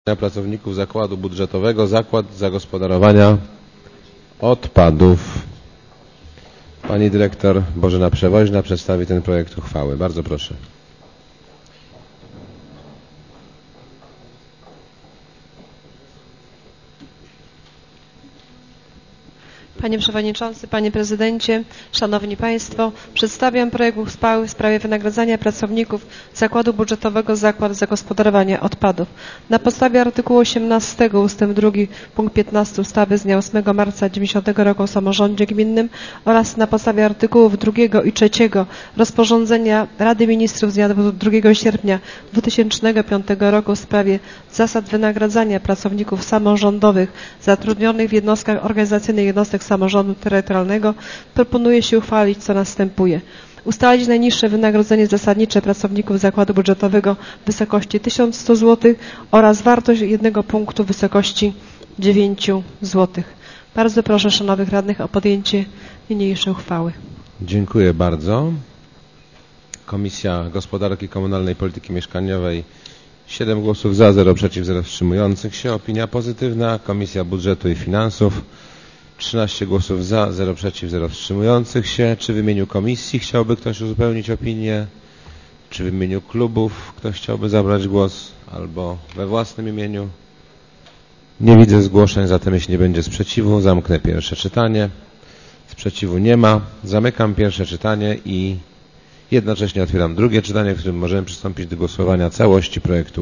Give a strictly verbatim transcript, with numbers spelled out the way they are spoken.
Pracowników Zakładu Budżetowego Zakład Zagospodarowania Odpadów. Pani dyrektor Bożena Przewoźna przedstawi ten projekt uchwały. Bardzo proszę. Panie Przewodniczący, Panie Prezydencie, Szanowni Państwo, przedstawiam projekt uchwały w sprawie wynagradzania pracowników Zakładu Budżetowego Zakład Zagospodarowania Odpadów. Na podstawie artykułu osiemnastego ustęp drugi punkt piętnasty ustawy z dnia ósmego marca dziewięćdziesiątego roku o samorządzie gminnym oraz na podstawie artykułów drugiego i trzeciego rozporządzenia Rady Ministrów z dnia drugiego sierpnia dwa tysiące piątego roku w sprawie zasad wynagradzania pracowników samorządowych zatrudnionych w jednostkach organizacyjnych jednostek samorządu terytorialnego proponuje się uchwalić, co następuje. Ustalić najniższe wynagrodzenie zasadnicze pracowników zakładu budżetowego w wysokości tysiąc sto złotych oraz wartość jednego punktu w wysokości dziewięć złotych. Bardzo proszę szanownych radnych o podjęcie niniejszej uchwały. Dziękuję bardzo. Komisja Gospodarki Komunalnej i Polityki Mieszkaniowej siedem głosów za, zero przeciw, zero wstrzymujących się. Opinia pozytywna. Komisja Budżetu i Finansów trzynaście głosów za, zero przeciw, zero wstrzymujących się. Czy w imieniu komisji chciałby ktoś uzupełnić opinię? Czy w imieniu klubów ktoś chciałby zabrać głos? Albo we własnym imieniu? Nie widzę zgłoszeń, zatem jeśli nie będzie sprzeciwu, zamknę pierwsze czytanie. Sprzeciwu nie ma. Zamykam pierwsze czytanie i jednocześnie otwieram drugie czytanie, w którym możemy przystąpić do głosowania całości projektu.